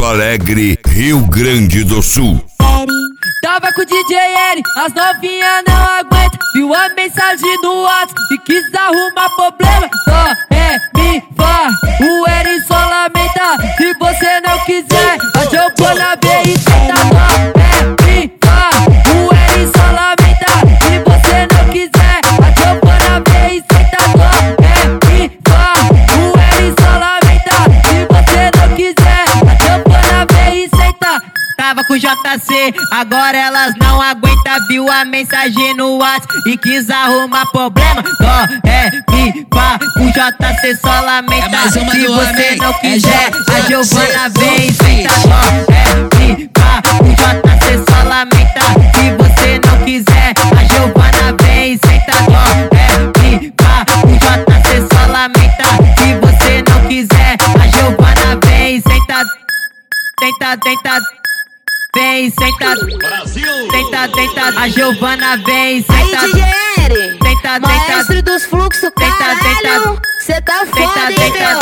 Alegre, Rio Grande do Sul. Tava com o DJ L, as novinhas não aguentam. Viu a mensagem no WhatsApp e quis arrumar problema. Dó, ré, mi, fá, o L só lamenta. Se você não quiser, a Giovana vem e senta. Dó, ré, mi, fá, o L só lamenta. Se você não quiser, a Giovana vem e senta. Dó, ré, mi, fá, o L só lamenta. Se você não quiser, a Giovana vem e senta. Tava com JC, agora elas não aguentam. Viu a mensagem no WhatsApp e quis arrumar problema. Dó, ré, mi, fá, o JC só lamenta. Se você não quiser, a Giovana vem e senta. Dó, ré, mi, fá, o JC só lamenta. Se você não quiser, a Giovana vem e senta. Dó, ré, mi, fá, o JC só lamenta. Se você não quiser, a Giovana vem e senta. Tenta, tenta. Vem, senta, tenta, tenta, a Giovana vem, senta, aí, DJ, tenta, maestro dos fluxos, caralho, cê tá foda, hein, meu?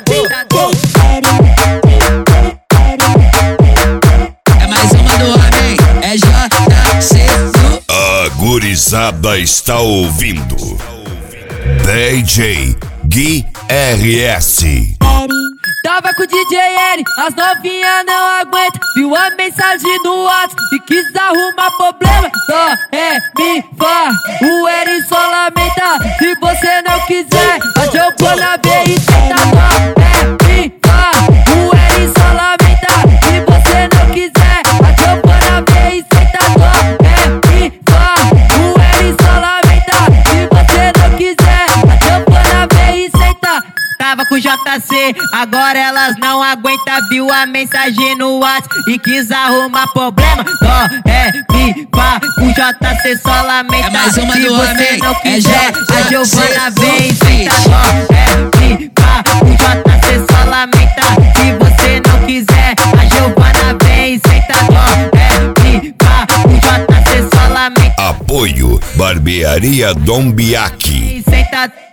É mais uma do homem, é JC. A gurizada está ouvindo DJ Gui RS. Tava com o DJ L, as novinhas não aguentam. Viu a mensagem no WhatsApp e quis arrumar problema. Dó, ré, mi, fá, o L só lamenta. Se você não quiser, a Giovana vem e senta. Dó, ré, mi, fá, o L só lamenta. Se você não quiser, a Giovana vem e senta. Dó, ré, mi, fá, o L só lamenta. Se você não quiser, a Giovana vem e senta. Tava com JC, agora elas não aguentam. Viu a mensagem no WhatsApp e quis arrumar problema. Dó, ré, mi, fá, o JC só lamenta. É mais uma se do você homem, não é quiser, a Giovana vem e senta. JC. Dó, ré, mi, fá, o JC só lamenta. Se você não quiser, a Giovana vem e senta. Dó, ré, mi, fá, o JC só lamenta. Apoio Barbearia Dom Biaki. Senta.